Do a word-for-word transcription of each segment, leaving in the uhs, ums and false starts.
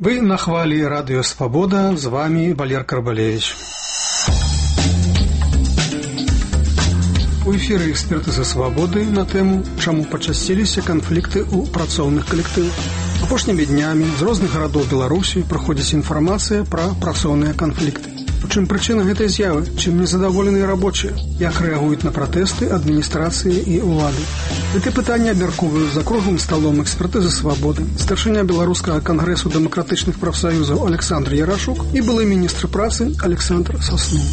Вы на хвалі радыё Свабода, з вами Валер Карбалевич. У эфіры эксперты за свабоды на тэму, чаму пачасціліся канфлікты ў працоўных калектывах. Апошнімі днямі з розных гарадоў Беларусі праходзіць інфармацыя пра працоўныя канфлікты. У чым прычына гэтай з'явы? Чым незадаволеныя рабочыя? Як рэагуюць на пратэсты адміністрацыі і ўлады? Гэты пытанні абмяркоўваюць за круглым сталом эксперты за свабоды, старшыня Беларускага кангрэсу дэмакратычных прафсаюзаў Александр Ярашук і былы міністр працы Александр Соснов.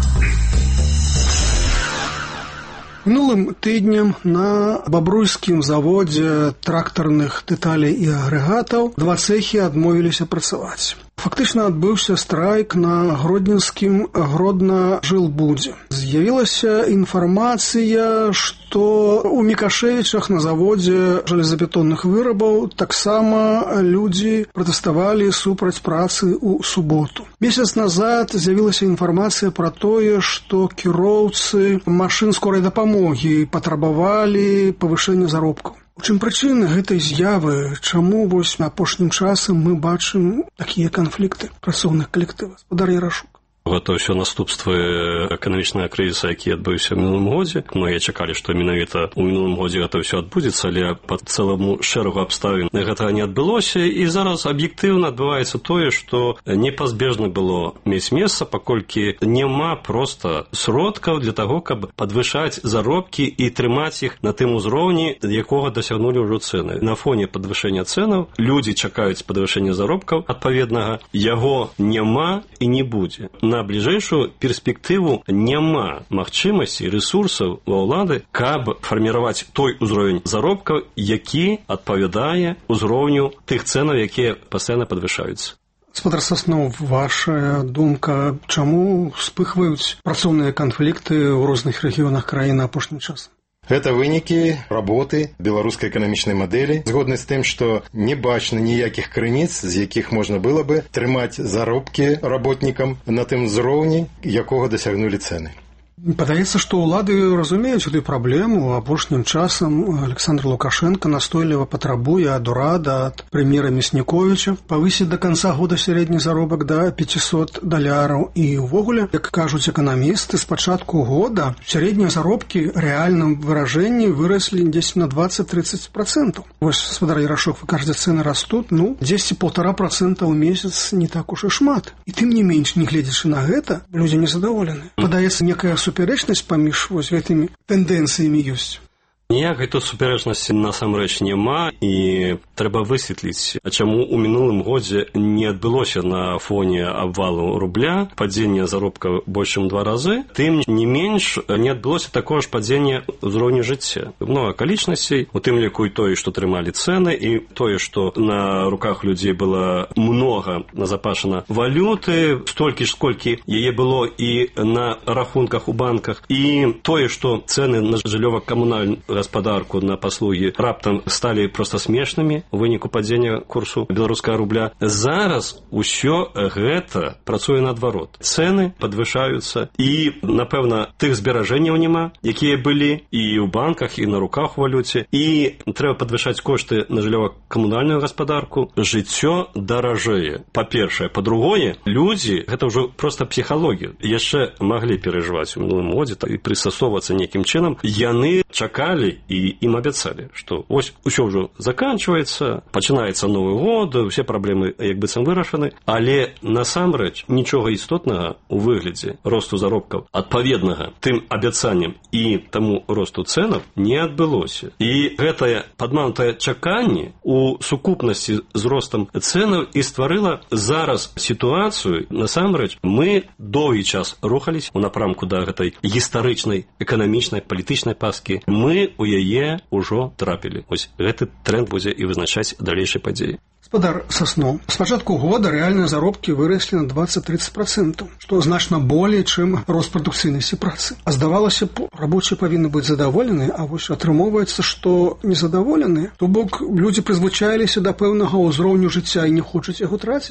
Мінулым тыднем на бабруйскім заводзе трактарных дэталей і агрэгатаў два цэхі адмовіліся працаваць. Фактычна адбыўся страйк на гродненскім Гродна-Жылбудзе. З'явілася інфармацыя, што ў Мікашэвічах на заводзе жалезабетонных вырабаў таксама людзі пратэставалі супраць працы ў суботу. Месяц назад з'явілася інфармацыя пра тое, што кіроўцы машын скорай дапамогі патрабавалі павышэння заробкаў. У чым прычыны гэтай з'явы, чаму вось апошнім часам мы бачым такія канфлікты працоўных калектываў? Гаспадар Ярашук. Гэта ўсё наступствы эканамічнага крызіса, які адбыўся ў мінулым годзе. Многія чакалі, што менавіта ў мінулым годзе гэта ўсё адбудзецца, але па цэламу шэрагу абставін гэтага не адбылося. І зараз аб'ектыўна адбываецца тое, што непазбежна было мець месца, паколькі няма проста сродкаў для таго, каб падвышаць заробкі і трымаць іх на тым узроўні, якога дасягнулі ўжо цэны. На фоне падвышэння цэнаў людзі чакаюць падвышэння заробкаў адпаведнага, яго няма і не будзе. На бліжэйшую перспектыву няма магчымасці рэсурсаў ва ўлады, каб фарміраваць той узровень заробкаў, які адпавядае ўзроўню тых цэнаў, якія пастаянна падвышаюцца. Гаспадар Соснов, ваша думка, чаму вспыхваюць працоўныя канфлікты ў розных рэгіёнах краіны апошнім часам? Это вынікі работы беларускай эканамічнай мадэлі, згодны з тым, што не бачна ніякіх крыніц, з якіх можна было бы трымаць заробкі работнікам на тым узроўні, якога дасягнулі цэны. Падаецца, што ўлады разумеюць гэтую праблему. Апошнім часам Александр Лукашенко настойліва патрабуе ад урада, ад прэм'ера Мясніковіча павысіць да канца года сярэдні заробак да пяцісот даляраў. І ўвогуле, як кажуць эканамісты, з пачатку года сярэднія заробкі рэальным выражэнні выраслі дзесь на дваццаць-трыццаць працэнтаў. Вось, гаспадар Ярашук, вы кажаце, цэны растуць, ну, дзесьці паўтара працэнта ў месяц не так уж і шмат. І тым не менш, не гледзячы на гэта, людзі незадаволены. Падаецца, некая супярэчнасць паміж вось гэтымі тэндэнцыямі ёсць. Ніякай тут супярэчнасці насамрэч няма, і трэба высветліць, а чаму ў мінулым годзе не адбылося на фоне абвалу рубля падзення заробка больш чым два разы, тым не менш не адбылося такое ж падзення ўзроўню жыцця. Многа акалічнасцей, у тым ліку і тое, што трымалі цэны, і тое, што на руках людзей было многа назапашана валюты, столькі ж, сколькі яе было і на рахунках у банках, і тое, што цэны на жыллёва-камунальную гаспадарку, на паслугі раптам сталі проста смешнымі у выніку падзення курсу беларускага рубля. Зараз усё гэта працуе наадварот. Цэны падвышаюцца, і, напэўна, тых зберажэнняў няма, якія былі і ў банках, і на руках у валюце, і трэба падвышаць кошты на жыллёва-камунальную гаспадарку. Жыццё даражэе, па-першае. Па-другое, людзі, гэта ўжо проста псіхалогія, яшчэ маглі перажываць у мінулым годзе і прыстасоўвацца нейкім чынам. Яны чакалі і ім абяцалі, што ось усё ўжо заканчваецца, пачынаецца новы год, усе праблемы як быццам вырашаны, але насамрэч нічога істотнага ў выглядзе росту заробкаў адпаведнага тым абяцанням і таму росту цэнаў не адбылося. І гэтае падманутае чаканне у сукупнасці з ростам цэнаў і стварыла зараз сітуацыю. Насамрэч мы доўгі час рухались у напрамку да гэтай гістарычнай, эканамічнай, палітычнай пасткі. Мы у яе ўжо трапілі. Вось гэты тренд будзе і вызначаць далейшыя падзеі. Гаспадар Соснов, з пачатку года рэальныя заробкі выраслі на дваццаць-трыццаць працэнтаў, што значна болей, чым рост прадукцыйнасці працы. А здавалася б, рабочыя павінны быць задаволены, а вось атрымоўваецца, што незадаволеныя. То бок людзі прызвычаіліся да пэўнага ўзроўню жыцця і не хочуць яго траціць.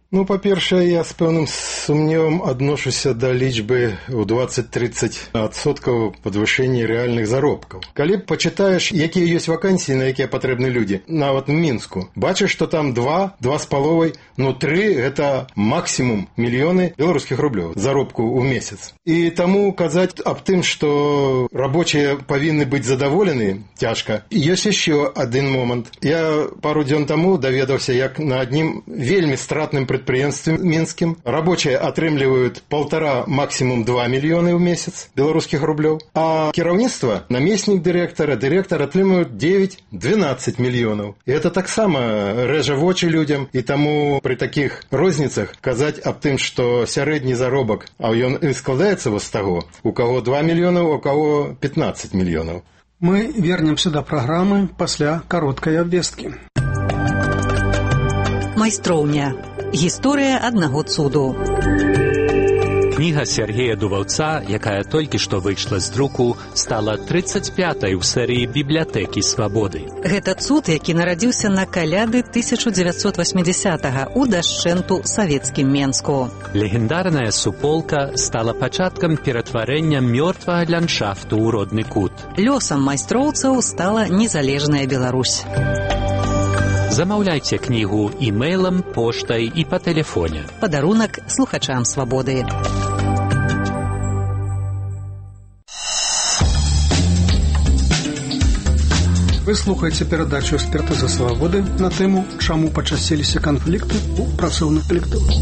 Ну, па-першае, я з пэўным сумневам адношуся да лічбы ў дваццаць-трыццаць адсоткаў падвышэння рэальных заробкаў. Калі пачытаеш, якія ёсць вакансіі, на якія патрэбны людзі, нават у Мінску, бачыш, што там два, два з паловай, ну тры – гэта максімум мільёны беларускіх рублёў заробку ў месяц. І таму казаць аб тым, што рабочыя павінны быць задаволены, цяжка. Ёсць яшчэ адзін момант. Я пару дзён таму даведаўся, як на адным вельмі стратным прадпрыемстве предприемстве минским. Рабочие отрымливают полтора, максимум два миллиона в месяц белорусских рублей, а кіраўніцтва, наместник директора, директор отрымывают девять-двенадцать миллионов. И это так само рэжа вочы людям, и тому при таких розницах казать об тым, что сярэдні заробок, а он и складаецца вот с того, у кого два миллиона, у кого пятнадцать миллионов. Мы вернемся до программы после короткой обвестки. Майстроўня. Гісторыя аднаго цуду. Кніга Сергея Дуваўца, якая толькі што выйшла з друку, стала трыццаць пятай у серыі «Бібліятэкі свабоды». Гэта цуд, які нарадзіўся на каляды тысяча дзевяцьсот васьмідзясятага ў дашчэнту савецкім Менску. Легендарная суполка стала пачаткам ператварэння мёртвага ландшафту ў родны кут. Лёсам майстроўцаў стала незалежная Беларусь. Замаўляйце кнігу імейлам, поштай і па тэлефоне. Падарунак слухачам свабоды. Вы слухаеце перадачу «Экспертыза свабоды» на тэму «Чаму пачасціліся канфлікты ў працоўных калектывах».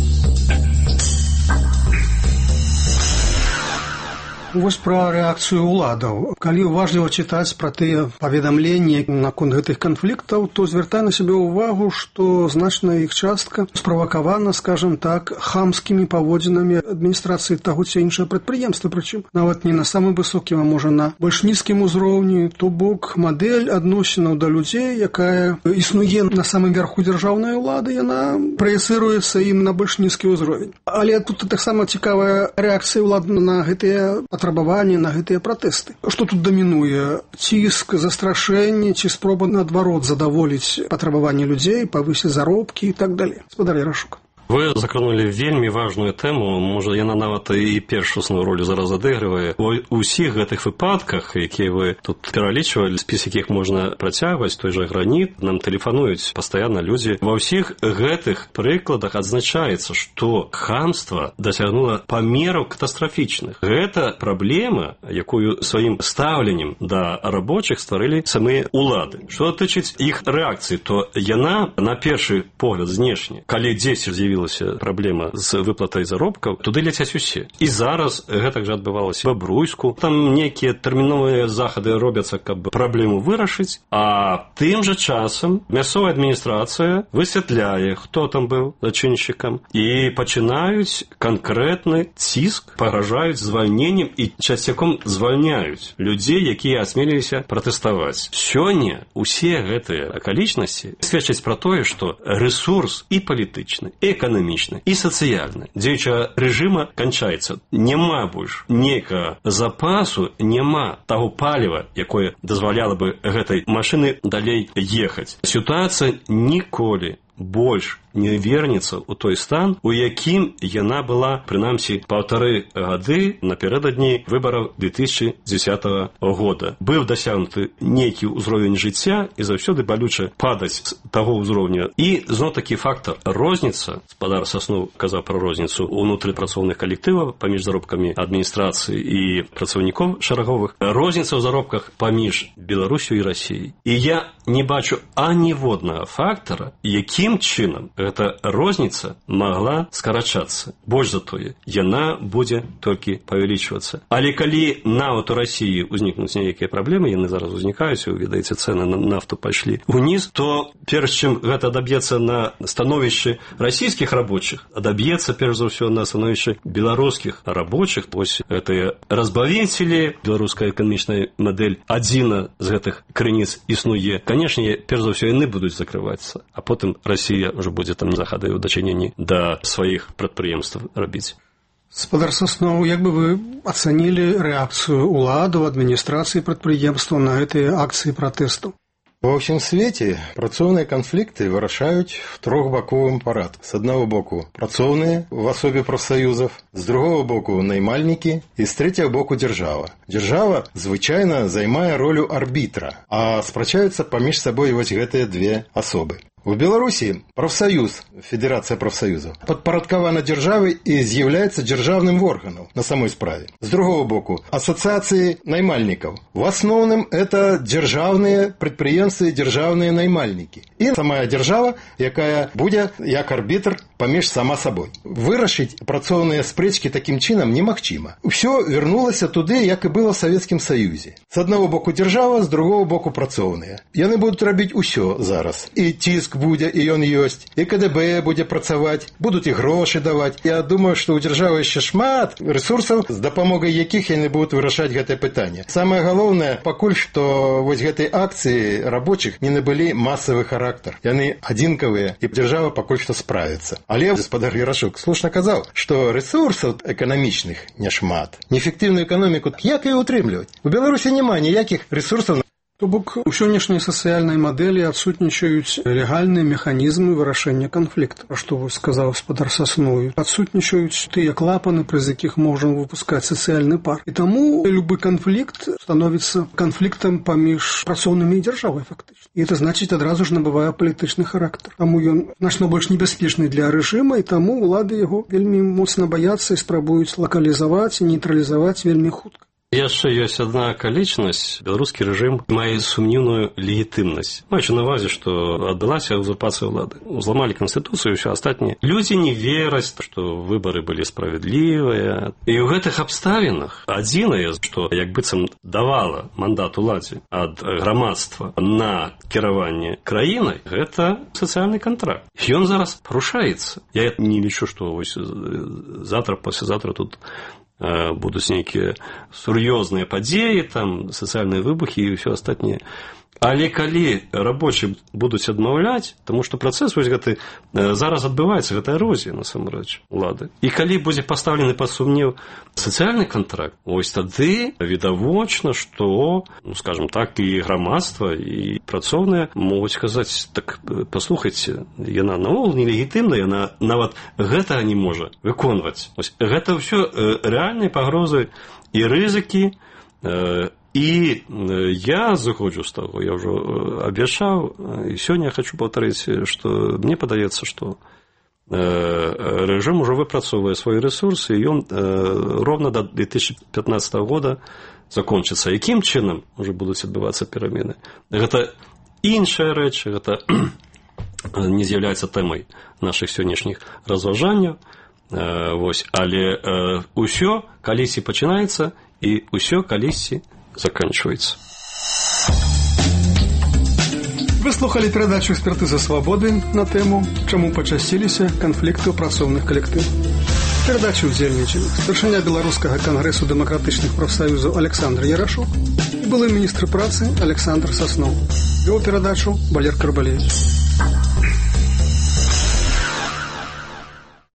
Вось пра рэакцыю ўладаў. Калі уважліва чытаць пра тыя паведамленні наконт гэтых канфліктаў, то звяртае на сябе ўвагу, што значная іх частка справакавана, скажам так, хамскімі паводзінамі адміністрацыі таго ці іншага прадпрыемства, прычым нават не на самым высокім, а можа на больш нізкім узроўні, то бок мадэль адносінаў да людзей, якая існуе на самым верху дзяржаўнай улады, яна праецыруецца ім на больш нізкі ўзровень. Але тут таксама цікавая рэакцыя ўлады на гэтыя патрабаванні, на гэтыя пратэсты. Што тут дамінуе? Ціск, застрашэнне, ці спроба наадварот задаволіць патрабаванні людзей, павысіць заробкі і так далей. Гаспадар Ярашук. Вы закранули вельмі важную тэму, можа, яна нават і першасную ролю зараз адыгрывае. У ўсіх гэтых выпадках, якія вы тут пералічвалі, спіс якіх можна працягваць, той жа Граніт, нам тэлефануюць пастаянна людзі. Ва ўсіх гэтых прыкладах адзначаецца, што хамства дасягнула памераў катастрафічных. Гэта праблема, якую сваім стаўленнем да рабочых стварылі самыя улады. Што датычыць іх рэакцыі, то яна, на першы погляд, знешне, калі дзесьці з'явілася праблема з выплатай заробкаў, туды ляцяць усе. І зараз гэтак жа адбывалася в Бабруйску. Там нейкія тэрміновыя захады робяцца, каб праблему вырашыць, а тым жа часам мясцовая адміністрацыя высвятляе, хто там быў зачыншчыкам, і пачынаюць канкрэтны ціск, пагражаюць звальненнем і часцяком звальняюць людзей, якія асмеліліся пратэставаць. Сёння усе гэтыя акалічнасці сведчаць пра тое, што рэсурс і палітычны, і эканамічны, і сацыяльны дзеючага рэжыма канчаецца. Няма больш нейкага запасу, няма таго паліва, якое дазваляла бы гэтай машыны далей ехаць. Сітуацыя ніколі больш не вернецца ў той стан, у якім яна была, прынамсі, паўтары гады напярэдадні выбараў две тысячи дзесятага года. Быў дасягнуты нейкі ўзровень жыцця, і заўсёды балюча падаць з таго ўзроўня. І зноў-такі фактар розніца, гаспадар Сасноў казаў пра розніцу ўнутры працоўных калектываў паміж заробкамі адміністрацыі і працаўнікоў шараговых, розніца ў заробках паміж Беларусю і Расіяй. І я не бачу аніводнага фактара, якім чынам гэта розніца магла скарачацца. Больш за тое, яна будзе толькі павялічвацца. Але калі нават у Расіі ўзнікнуць нейкія праблемы, яны зараз узнікаюць, вы ведаеце, цэны на нафту пайшлі ўніз, то перш чым гэта адаб'ецца на становішчы расійскіх рабочых, адаб'ецца перш за ўсё на становішчы беларускіх рабочых. Вось гэтыя разбавіцелі, беларуская эканамічная мадэль адзіна з гэтых крыніц існуе. Канешне, перш за ўсё яны будуць закрывацца, а потым Расія ўжо будзе там захады ў дачыненні да сваіх прадпрыемстваў рабіць. Гаспадар Сасноў, як бы вы ацанілі рэакцыю ўладаў, адміністрацыі прадпрыемстваў на гэтыя акцыі пратэсту? Ва ўсім свеце працоўныя канфлікты вырашаюць в трохбаковым парадку. С аднаго боку працоўныя в асобе прафсаюзаў, з другого боку наймальнікі і з трэцяго боку дзяржава. Дзяржава звычайна займае ролю арбітра, а спрачаюцца паміж сабой вось гэтыя две асобы. У Беларусі прафсаюз, Федэрацыя прафсаюзаў, падпарадкавана дзяржавай і з'яўляецца дзяржаўным органам на самой справе. З другого боку, асацыяцыі наймальнікаў. В асноўным это дзяржаўныя прадпрыемствы, дзяржаўныя наймальнікі. І самая дзяржава, якая будзе як арбітр паміж сама сабой. Вырашыць працоўныя спрэчкі такім чынам немагчыма. Усё вярнулася туды, як і было ў Савецкім Саюзе. З аднаго боку дзяржава, з другого боку працоўныя. Яны будуць рабіць усё зараз. І ціск будзе, і ён ёсць, і КДБ будзе працаваць, будуць і грошы даваць. Я думаю, што ў дзяржавы яшчэ шмат рэсурсаў, з дапамогай якіх яны будуць вырашаць гэтае пытанне. Самае галоўнае, пакуль што вось гэтай акцыі рабочых не набылі масавы характар. Яны адзінкавыя, і дзяржава пакуль што справіцца. Але гаспадар Ярашук слушна казаў, што рэсурсаў эканамічных няшмат. Неэфектыўную эканоміку як і утрымліваць? У Беларусі няма ніякіх рэсурсаў. То бок у сённяшняй сацыяльнай мадэлі адсутнічаюць легальныя механізмы вырашэння канфлікту. А што вось сказаў гаспадар Сасноў? Адсутнічаюць тыя клапаны, праз якіх можам выпускаць сацыяльны пар. І таму любы канфлікт становіцца канфліктам паміж працоўнымі і дзяржавай фактычна. І это значыць адразу ж набывае палітычны характар. Таму ён значна больш небяспечны для рэжыма, і таму ўлады яго вельмі моцна баяцца і спрабуюць лакалізаваць і нейтралізаваць вельмі хутка. Яшчэ ёсць адна акалічнасць. Беларускі рэжым мае сумнівную легітымнасць. Маючы на ўвазе, што адбылася узурпацыя ўлады. Узламалі канстытуцыю і ўсё астатняе. Людзі не вераць, што выбары былі справядлівыя. І ў гэтых абставінах адзінае, што як быццам давала мандат уладзе ад грамадства на кіраванне краінай, гэта сацыяльны кантракт. Ён зараз парушаецца. Я не лічу, што вось завтра, паслязаўтра тут будуць нейкія сур'ёзныя падзеі, там сацыяльныя выбухі і ўсё астатняе. Але калі рабочыя будуць адмаўляць, таму што працэс вось гэты зараз адбываецца, гэта эрозія насамрэч улады. І калі будзе пастаўлены пад сумнеў сацыяльны кантракт, вось тады відавочна, што, ну скажам так, і грамадства, і працоўныя могуць сказаць: так паслухайце, яна наогул нелегітымна, яна нават гэтага не можа выконваць. Вось гэта ўсё рэальныя пагрозы і рызыкі. І я зыходжу з таго, я ўжо абвяшчаў, і сёння я хочу паўтарыць, што мне падаецца, што рэжым ужо выпрацоўвае свой рэсурс, і ён ровна да две тысячи пятнадцатого года закончыцца. Якім чынам ужо будуць адбывацца перамены? Гэта іншая рэч, гэта не з'яўляецца тэмай нашых сённяшніх разважанняў. Вось, але ўсё калісьці пачынаецца, і ўсё калісьці заканчивается. Вы слухали передачу «Экспертыза свободы» на тему «Чаму пачасціліся канфлікты ў працоўных калектывах». Передачу удзельнічалі старшыня Беларускага кангрэсу дэмакратычных прафсаюзаў Александр Ярашук і былы міністр працы Александр Сасноў. Вёў перадачу Валер Карбалевич.